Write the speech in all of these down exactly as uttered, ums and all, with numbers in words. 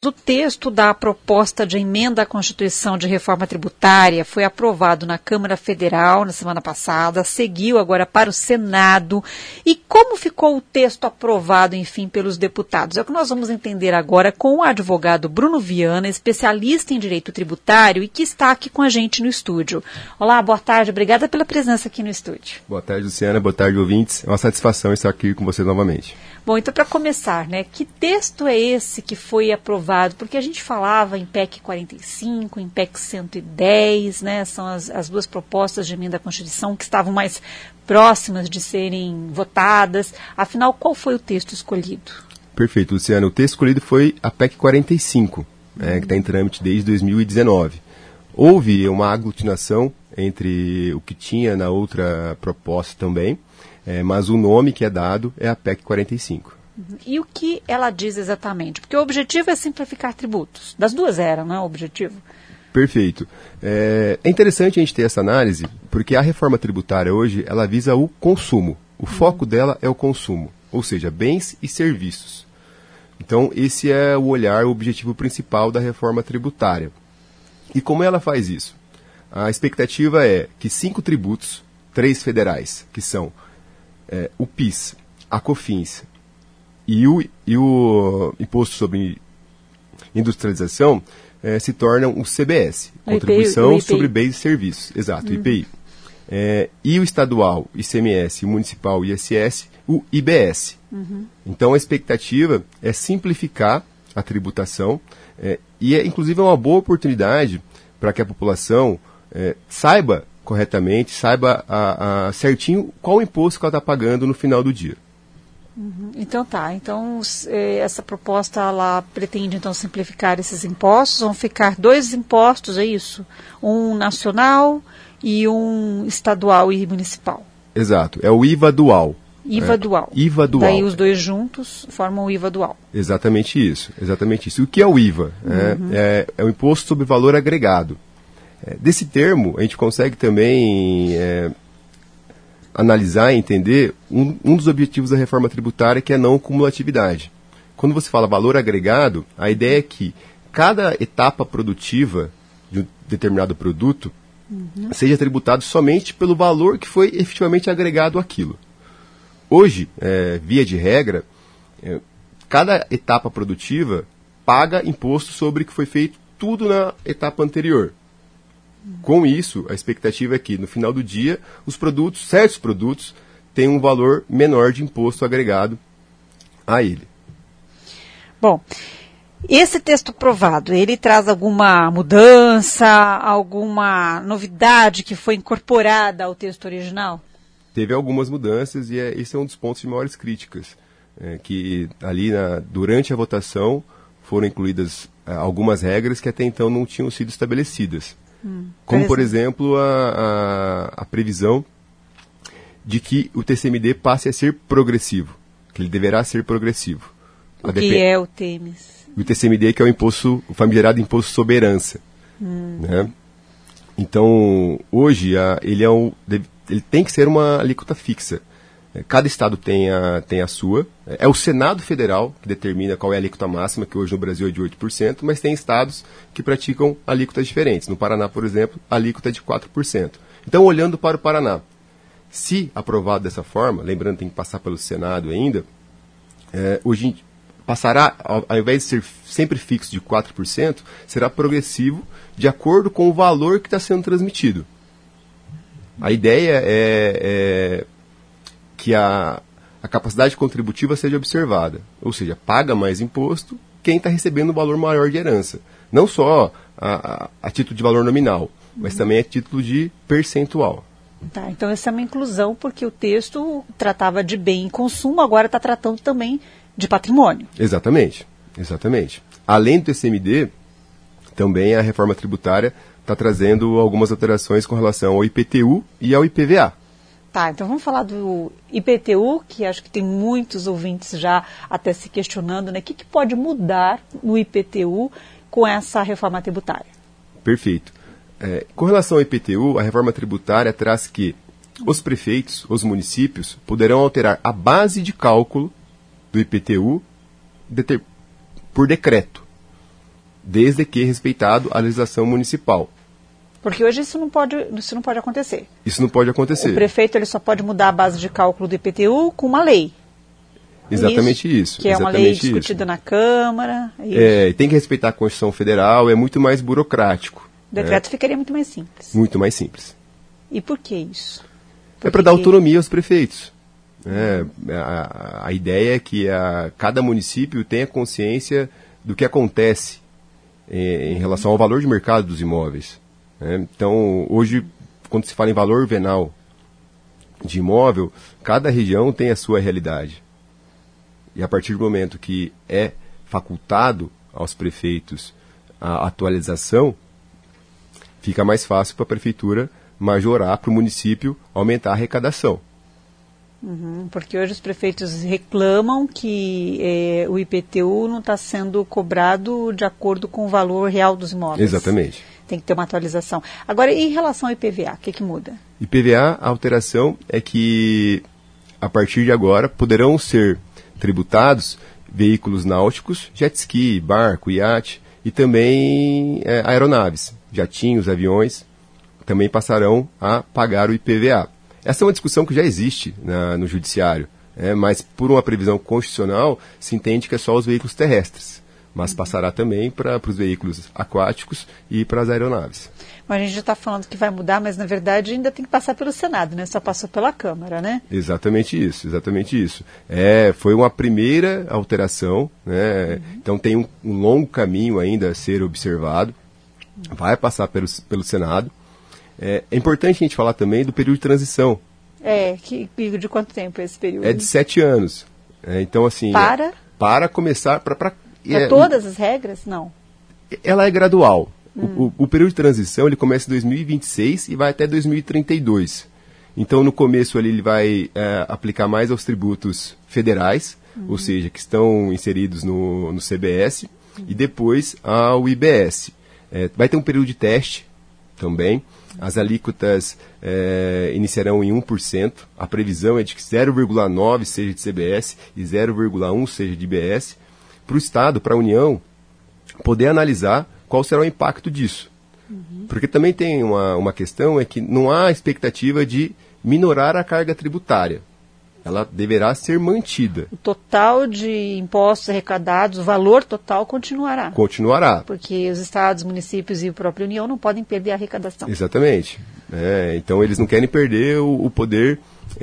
do texto da proposta de emenda à Constituição de reforma tributária foi aprovado na Câmara Federal na semana passada, seguiu agora para o Senado. E como ficou o texto aprovado, enfim, pelos deputados? É o que nós vamos entender agora com o advogado Bruno Viana, especialista em direito tributário e que está aqui com a gente no estúdio. Olá, boa tarde, obrigada pela presença aqui no estúdio. Boa tarde, Luciana, boa tarde, ouvintes. É uma satisfação estar aqui com vocês novamente. Bom, então para começar, né, que texto é esse que foi aprovado? Porque a gente falava em P E C quarenta e cinco, em P E C cento e dez, né, são as, as duas propostas de emenda à Constituição que estavam mais próximas de serem votadas. Afinal, qual foi o texto escolhido? Perfeito, Luciana. O texto escolhido foi a P E C quarenta e cinco, uhum. é, que está em trâmite desde dois mil e dezenove. Houve uma aglutinação entre o que tinha na outra proposta também, É, mas o nome que é dado é a P E C quarenta e cinco. Uhum. E o que ela diz exatamente? Porque o objetivo é simplificar tributos. Das duas eram, não é o objetivo? Perfeito. É, é interessante a gente ter essa análise, porque a reforma tributária hoje, ela visa o consumo. O uhum. foco dela é o consumo, ou seja, bens e serviços. Então, esse é o olhar, o objetivo principal da reforma tributária. E como ela faz isso? A expectativa é que cinco tributos, três federais, que são É, o PIS, a COFINS e o, e o Imposto sobre Industrialização é, se tornam o C B S, Contribuição I P I, sobre Bens e Serviços, exato, uhum. I P I. É, e o estadual, I C M S, o municipal, I S S, o I B S. Uhum. Então a expectativa é simplificar a tributação é, e é inclusive uma boa oportunidade para que a população é, saiba corretamente, saiba a, a, certinho qual o imposto que ela está pagando no final do dia. Uhum. Então tá, então essa proposta ela pretende então simplificar esses impostos, vão ficar dois impostos, é isso? Um nacional e um estadual e municipal. Exato, é o I V A dual. I V A é, dual. I V A dual. Daí os dois juntos formam o I V A dual. Exatamente isso, exatamente isso. O que é o I V A? Uhum. É, é, é o Imposto sobre Valor Agregado. Desse termo, a gente consegue também é, analisar e entender um, um dos objetivos da reforma tributária, que é a não cumulatividade. Quando você fala valor agregado, a ideia é que cada etapa produtiva de um determinado produto uhum. seja tributado somente pelo valor que foi efetivamente agregado àquilo. Hoje, é, via de regra, é, cada etapa produtiva paga imposto sobre o que foi feito tudo na etapa anterior. Com isso, a expectativa é que, no final do dia, os produtos, certos produtos, tenham um valor menor de imposto agregado a ele. Bom, esse texto aprovado, ele traz alguma mudança, alguma novidade que foi incorporada ao texto original? Teve algumas mudanças e é, esse é um dos pontos de maiores críticas, é, que ali na, durante a votação foram incluídas é, algumas regras que até então não tinham sido estabelecidas. Hum, Como, por exemplo, a, a, a previsão de que o T C M D passe a ser progressivo, que ele deverá ser progressivo. O que depend... é o T M S? O T C M D, que é o imposto, o famigerado imposto sobre herança. Hum. Né? Então, hoje, a, ele, é um, ele tem que ser uma alíquota fixa. Cada estado tem a, tem a sua. É o Senado Federal que determina qual é a alíquota máxima, que hoje no Brasil é de oito por cento, mas tem estados que praticam alíquotas diferentes. No Paraná, por exemplo, a alíquota é de quatro por cento. Então, olhando para o Paraná, se aprovado dessa forma, lembrando que tem que passar pelo Senado ainda, é, hoje passará, ao, ao invés de ser sempre fixo de quatro por cento, será progressivo de acordo com o valor que está sendo transmitido. A ideia é... é que a, a capacidade contributiva seja observada. Ou seja, paga mais imposto quem está recebendo um valor maior de herança. Não só a, a, a título de valor nominal, mas uhum. também a título de percentual. Tá, então essa é uma inclusão, porque o texto tratava de bem e consumo, agora está tratando também de patrimônio. Exatamente, exatamente. Além do T C M D, também a reforma tributária está trazendo algumas alterações com relação ao I P T U e ao I P V A. Tá, então vamos falar do I P T U, que acho que tem muitos ouvintes já até se questionando, né? O que, que pode mudar no I P T U com essa reforma tributária? Perfeito. É, com relação ao I P T U, a reforma tributária traz que os prefeitos, os municípios, poderão alterar a base de cálculo do I P T U de, por decreto. desde que respeitado a legislação municipal. Porque hoje isso não pode, isso não pode acontecer. Isso não pode acontecer. O prefeito ele só pode mudar a base de cálculo do I P T U com uma lei. Exatamente isso. isso que é uma lei discutida isso. na Câmara. É, tem que respeitar a Constituição Federal, é muito mais burocrático. O decreto é. ficaria muito mais simples. Muito mais simples. E por que isso? Por é para dar autonomia aos prefeitos. É, a, a ideia é que a, cada município tenha consciência do que acontece em, em relação ao valor de mercado dos imóveis. É, então, hoje, quando se fala em valor venal de imóvel, cada região tem a sua realidade. E a partir do momento que é facultado aos prefeitos a atualização, fica mais fácil para a prefeitura majorar, para o município aumentar a arrecadação. Uhum, porque hoje os prefeitos reclamam que eh, o I P T U não está sendo cobrado de acordo com o valor real dos imóveis. Exatamente. Tem que ter uma atualização. Agora, em relação ao I P V A, o que, que muda? I P V A, a alteração é que, a partir de agora, poderão ser tributados veículos náuticos, jet ski, barco, iate e também é, aeronaves, jatinhos, aviões, também passarão a pagar o I P V A. Essa é uma discussão que já existe na, no judiciário, é, mas por uma previsão constitucional se entende que é só os veículos terrestres, mas passará também para os veículos aquáticos e para as aeronaves. Mas a gente já está falando que vai mudar, mas na verdade ainda tem que passar pelo Senado, né? Só passou pela Câmara, né? Exatamente isso, exatamente isso. É, foi uma primeira alteração, né? Uhum. Então tem um, um longo caminho ainda a ser observado, vai passar pelo, pelo Senado. É, é importante a gente falar também do período de transição. É, que, de quanto tempo é esse período? É de sete anos. É, então, assim... Para? É, para começar... Para Para é, todas as regras? Não. Ela é gradual. Hum. O, o período de transição ele começa em dois mil e vinte e seis e vai até dois mil e trinta e dois. Então, no começo ali, ele vai é, aplicar mais aos tributos federais, hum. ou seja, que estão inseridos no, no C B S, hum. e depois ao I B S. É, vai ter um período de teste também. As alíquotas é, iniciarão em um por cento. A previsão é de que zero vírgula nove por cento seja de C B S e zero vírgula um por cento seja de I B S. Para o Estado, para a União, poder analisar qual será o impacto disso. Uhum. Porque também tem uma, uma questão, é que não há expectativa de minorar a carga tributária. Ela deverá ser mantida. O total de impostos arrecadados, o valor total continuará. Continuará. Porque os estados, municípios e a própria União não podem perder a arrecadação. Exatamente. É, então eles não querem perder o, o poder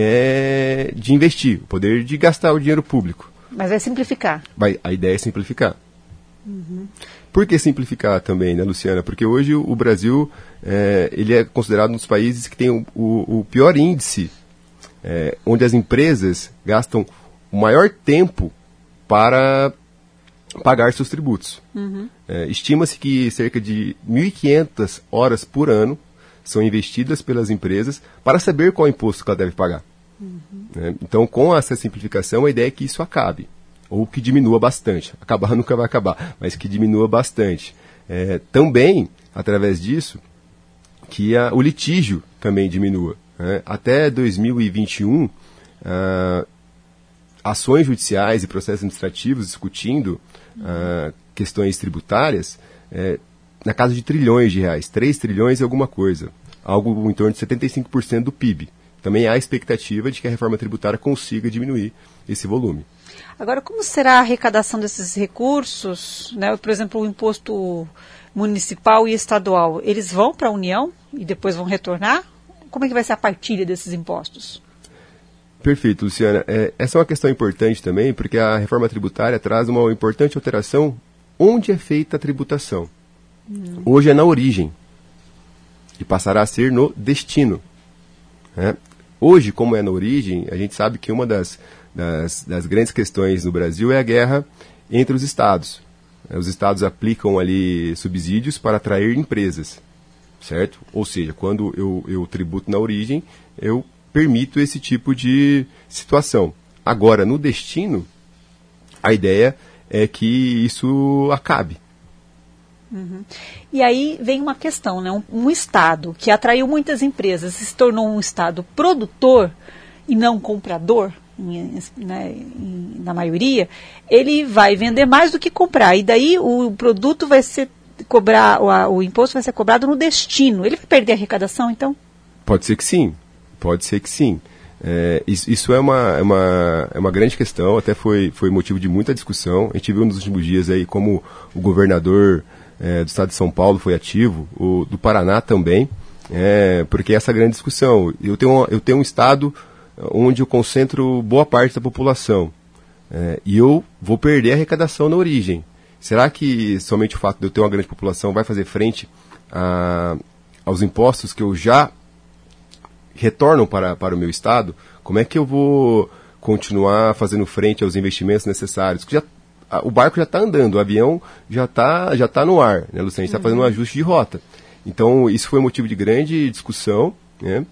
é, de investir, o poder de gastar o dinheiro público. Mas vai simplificar. Vai, a ideia é simplificar. Uhum. Por que simplificar também, né, Luciana? Porque hoje o, o Brasil é, ele é considerado um dos países que tem o, o, o pior índice, é, onde as empresas gastam o maior tempo para pagar seus tributos. Uhum. É, estima-se que cerca de mil e quinhentas horas por ano são investidas pelas empresas para saber qual imposto que ela deve pagar. Uhum. É, então, com essa simplificação, a ideia é que isso acabe. Ou que diminua bastante. Acabar nunca vai acabar, mas que diminua bastante. É, também, através disso, que a, o litígio também diminua. Né? Até dois mil e vinte e um, ah, ações judiciais e processos administrativos discutindo ah, questões tributárias é, na casa de trilhões de reais, três trilhões e alguma coisa. Algo em torno de setenta e cinco por cento do P I B. Também há expectativa de que a reforma tributária consiga diminuir esse volume. Agora, como será a arrecadação desses recursos? Né? Por exemplo, o imposto municipal e estadual, eles vão para a União e depois vão retornar? Como é que vai ser a partilha desses impostos? Perfeito, Luciana. É, essa é uma questão importante também, porque a reforma tributária traz uma importante alteração onde é feita a tributação. Hum. Hoje é na origem e passará a ser no destino. Né? Hoje, como é na origem, a gente sabe que uma das, das, das grandes questões no Brasil é a guerra entre os estados. Os estados aplicam ali subsídios para atrair empresas, certo? Ou seja, quando eu, eu tributo na origem, eu permito esse tipo de situação. Agora, no destino, a ideia é que isso acabe. Uhum. E aí vem uma questão, né? Um, um estado que atraiu muitas empresas se tornou um estado produtor e não comprador, em, né, em, na maioria, ele vai vender mais do que comprar. E daí o produto vai ser cobrar, o, o imposto vai ser cobrado no destino. Ele vai perder a arrecadação, então? Pode ser que sim, pode ser que sim. É, isso, isso é, uma, é, uma, é uma grande questão, até foi, foi motivo de muita discussão. A gente viu nos últimos dias aí como o governador é, do estado de São Paulo foi ativo, o do Paraná também, é, porque essa grande discussão. Eu tenho, eu tenho um estado onde eu concentro boa parte da população é, e eu vou perder a arrecadação na origem. Será que somente o fato de eu ter uma grande população vai fazer frente a, aos impostos que eu já retornam para, para o meu estado? Como é que eu vou continuar fazendo frente aos investimentos necessários? Já, a, o barco já está andando, o avião já está já tá no ar, né, Luciana? A gente está uhum. fazendo um ajuste de rota. Então, isso foi motivo de grande discussão, né?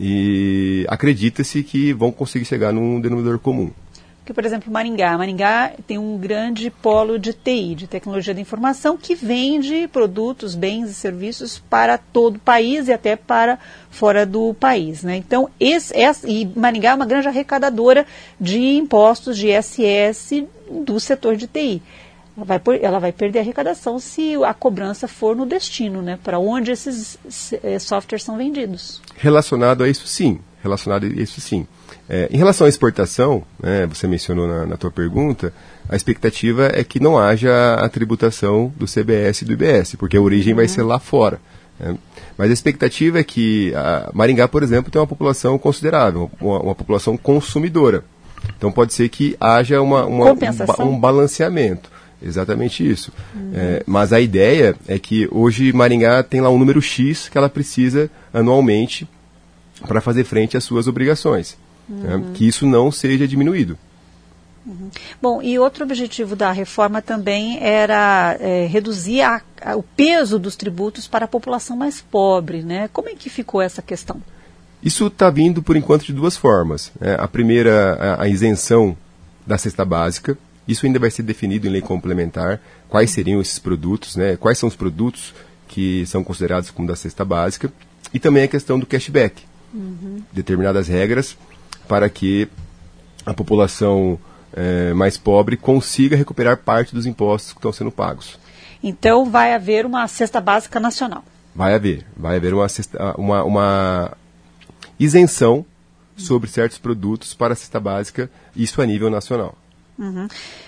E acredita-se que vão conseguir chegar num denominador comum. Porque, por exemplo, Maringá. Maringá tem um grande polo de T I, de tecnologia da informação, que vende produtos, bens e serviços para todo o país e até para fora do país, né? Então, esse, esse, e Maringá é uma grande arrecadadora de impostos de I S S do setor de T I. Ela vai, ela vai perder a arrecadação se a cobrança for no destino, né? Para onde esses softwares são vendidos. Relacionado a isso, sim. Relacionado a isso, sim. É, em relação à exportação, né, você mencionou na, na tua pergunta, a expectativa é que não haja a tributação do C B S e do I B S, porque a origem uhum. vai ser lá fora. Né? Mas a expectativa é que a Maringá, por exemplo, tem uma população considerável, uma, uma população consumidora. Então pode ser que haja uma, uma, um, um balanceamento. Exatamente isso. Uhum. É, mas a ideia é que hoje Maringá tem lá um número X que ela precisa anualmente para fazer frente às suas obrigações. Uhum. Né, que isso não seja diminuído. Uhum. Bom, e outro objetivo da reforma também era é, reduzir a, a, o peso dos tributos para a população mais pobre, né? Como é que ficou essa questão? Isso está vindo, por enquanto, de duas formas. Né? A primeira, a, a isenção da cesta básica. Isso ainda vai ser definido em lei complementar. Quais seriam esses produtos, né? Quais são os produtos que são considerados como da cesta básica. E também a questão do cashback. Uhum. Determinadas regras para que a população é, mais pobre consiga recuperar parte dos impostos que estão sendo pagos. Então vai haver uma cesta básica nacional? Vai haver. Vai haver uma, cesta, uma, uma isenção sobre certos produtos para a cesta básica, isso a nível nacional. Uhum.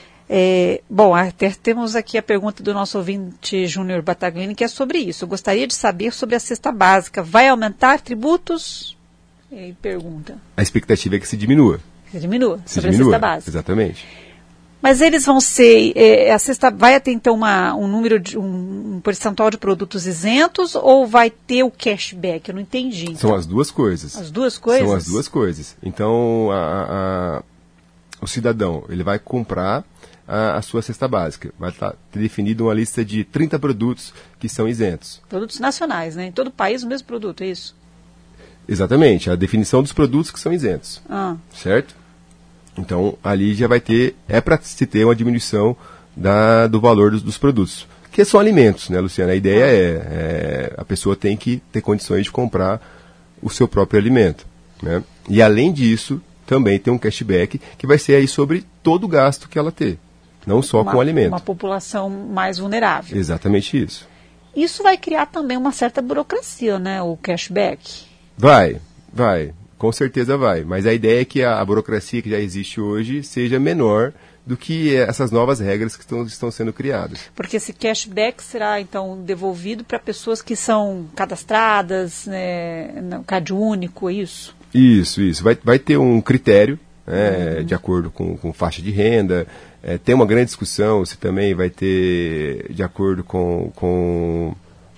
É, bom, até temos aqui a pergunta do nosso ouvinte Júnior Bataglini, que é sobre isso. Eu gostaria de saber sobre a cesta básica. Vai aumentar tributos? Ele pergunta. A expectativa é que se diminua. Se diminua, se sobre diminua, a cesta básica. Exatamente. Mas eles vão ser, é, a cesta vai ter então uma, um número, de, um, um percentual de produtos isentos ou vai ter o cashback? Eu não entendi. Então. São as duas coisas. As duas coisas? São as duas coisas. Então, a, a, o cidadão, ele vai comprar a, a sua cesta básica. Vai estar definido uma lista de trinta produtos que são isentos. Produtos nacionais, né? Em todo o país o mesmo produto, é isso? Exatamente, a definição dos produtos que são isentos, ah. certo? Então, ali já vai ter, é para se ter uma diminuição da, do valor dos, dos produtos, que são alimentos, né, Luciana? A ideia ah. é, é, a pessoa tem que ter condições de comprar o seu próprio alimento, né? E além disso, também tem um cashback que vai ser aí sobre todo o gasto que ela ter, não só uma, com o alimento. Uma população mais vulnerável. Exatamente isso. Isso vai criar também uma certa burocracia, né, o cashback? Vai, vai, com certeza vai. Mas a ideia é que a, a burocracia que já existe hoje seja menor do que essas novas regras que estão, estão sendo criadas. Porque esse cashback será, então, devolvido para pessoas que são cadastradas, né, no Cade Único, é isso? Isso, isso. Vai, vai ter um critério, né, uhum. de acordo com, com faixa de renda. É, tem uma grande discussão se também vai ter de acordo com... com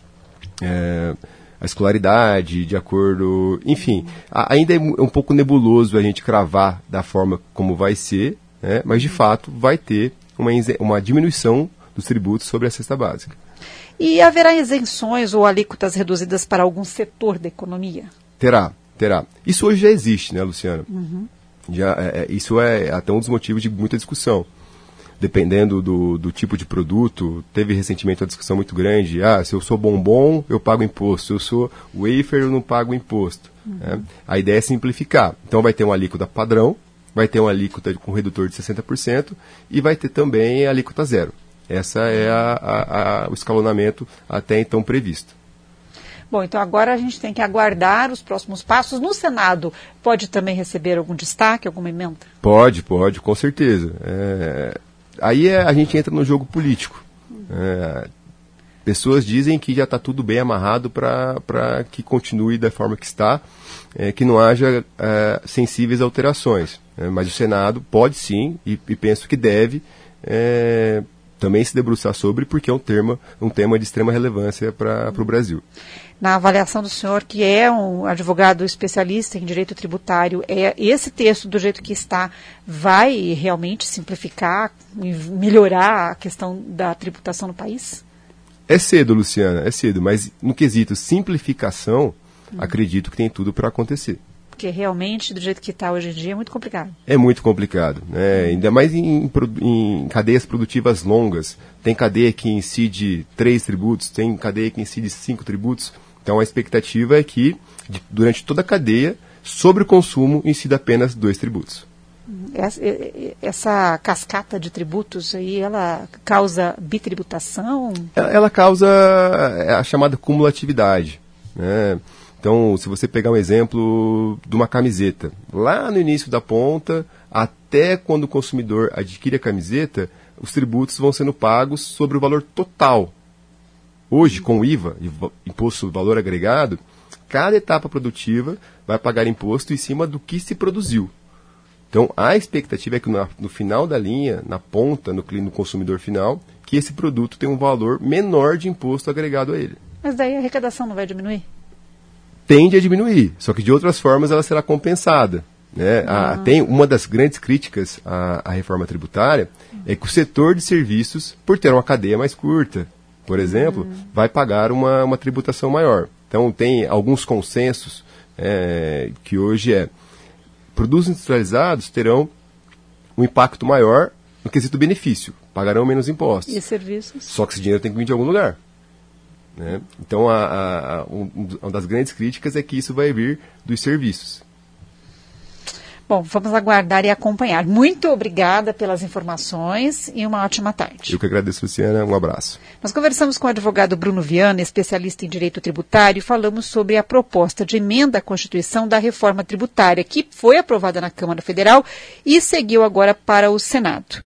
é, a escolaridade, de acordo... Enfim, a, ainda é um pouco nebuloso a gente cravar da forma como vai ser, né? Mas, de fato, vai ter uma, uma diminuição dos tributos sobre a cesta básica. E haverá isenções ou alíquotas reduzidas para algum setor da economia? Terá, terá. Isso hoje já existe, né, Luciana? Uhum. Já, é, isso é até um dos motivos de muita discussão. Dependendo do, do tipo de produto, teve recentemente uma discussão muito grande, ah, se eu sou bombom, eu pago imposto, se eu sou wafer, eu não pago imposto. Uhum. Né? A ideia é simplificar. Então vai ter uma alíquota padrão, vai ter uma alíquota com redutor de sessenta por cento e vai ter também a alíquota zero. Essa é a, a, a, o escalonamento até então previsto. Bom, então agora a gente tem que aguardar os próximos passos. No Senado, pode também receber algum destaque, alguma emenda? Pode, pode, com certeza. É, aí é, a gente entra no jogo político. É, pessoas dizem que já está tudo bem amarrado para que continue da forma que está, é, que não haja é, sensíveis alterações. É, mas o Senado pode sim, e, e penso que deve, é, também se debruçar sobre, porque é um tema, um tema de extrema relevância para o Brasil. Na avaliação do senhor, que é um advogado especialista em direito tributário, é esse texto, do jeito que está, vai realmente simplificar e melhorar a questão da tributação no país? É cedo, Luciana, é cedo, mas no quesito simplificação, hum. acredito que tem tudo para acontecer. Porque realmente, do jeito que está hoje em dia, é muito complicado. É muito complicado, né? Ainda mais em, em cadeias produtivas longas. Tem cadeia que incide três tributos, tem cadeia que incide cinco tributos. Então a expectativa é que, de, durante toda a cadeia, sobre o consumo, incida apenas dois tributos. Essa, essa cascata de tributos aí, ela causa bitributação? Ela, ela causa a chamada cumulatividade, né? Então, se você pegar um exemplo de uma camiseta, lá no início da ponta, até quando o consumidor adquire a camiseta, os tributos vão sendo pagos sobre o valor total. Hoje, com o I V A, Imposto Valor Agregado, cada etapa produtiva vai pagar imposto em cima do que se produziu. Então, a expectativa é que no, no final da linha, na ponta, no, no consumidor final, que esse produto tenha um valor menor de imposto agregado a ele. Mas daí a arrecadação não vai diminuir? Tende a diminuir, só que de outras formas ela será compensada. Né? Ah. A, tem uma das grandes críticas à, à reforma tributária é que o setor de serviços, por ter uma cadeia mais curta, por exemplo, hum. vai pagar uma, uma tributação maior. Então tem alguns consensos é, que hoje é produtos industrializados terão um impacto maior no quesito benefício, pagarão menos impostos. E serviços? Só que esse dinheiro tem que vir de algum lugar. Né? Então, a, a, a, um, uma das grandes críticas é que isso vai vir dos serviços. Bom, vamos aguardar e acompanhar. Muito obrigada pelas informações e uma ótima tarde. Eu que agradeço, Luciana. Um abraço. Nós conversamos com o advogado Bruno Viana, especialista em direito tributário, e falamos sobre a proposta de emenda à Constituição da reforma tributária, que foi aprovada na Câmara Federal e seguiu agora para o Senado.